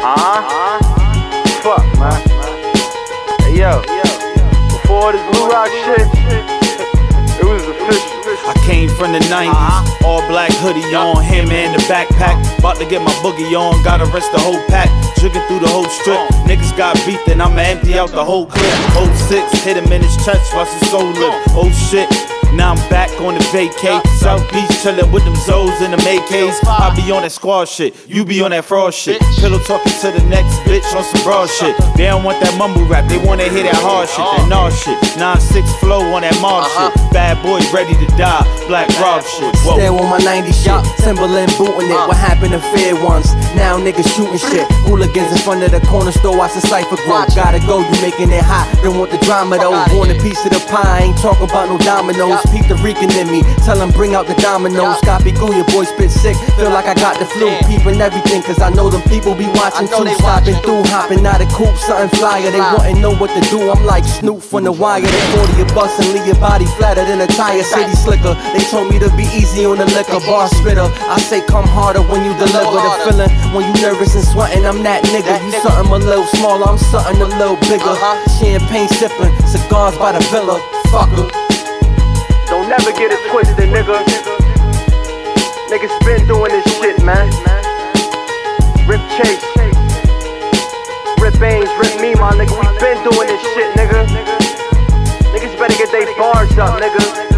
Fuck, man. Hey, yo. Before this Blue Rock shit, it was official. I came from the 90s, all black hoodie on, hammer in the backpack. About to get my boogie on, gotta rest the whole pack. Drinking through the whole strip, niggas got beat, then I'ma empty out the whole clip. 06, hit him in his chest, watch his soul lift. Oh shit, now I'm back on the vacay. South Beach chillin' with them Zoes and them AKs. I be on that squad shit, you be on that fraud shit. Pillow talking to the next bitch on some broad shit. They don't want that mumble rap, they wanna hear that hard shit, that gnaw shit. 9-6 flow on that Mars shit. Bad boy ready to die, Black Rob shit. Whoa. Still on my 90s shit, Timberland booting it. What happened to Fair once? Now niggas shooting shit. Hooligans in front of the corner store, watch the cypher grow. Gotta go, you making it hot. Don't want the drama though. Want a piece of the pie, ain't talking about no dominoes. Peep the Rican in me, tell them bring out the dominoes. Copy cool, your boy spit sick. Feel like I got the flu. Peeping everything, cause I know them people be watching too. Stopping through, hopping out of coupe, something flyer. They wouldn't know what to do. I'm like Snoop from the wire. They 40 a bus and leave your body flatter than a tire. City slicker. They told me to be easy on the liquor. Bar spitter. I say come harder when you deliver. The feeling when you nervous and sweating, I'm that nigga. You something a little smaller, I'm something a little bigger. Champagne sipping, cigars by the villa. Fucker. Don't never get it twisted, nigga. Niggas been doing this shit, man. Rip Chase, Rip Ames, Rip me, my nigga. We been doing this shit, nigga. Niggas better get they bars up, nigga.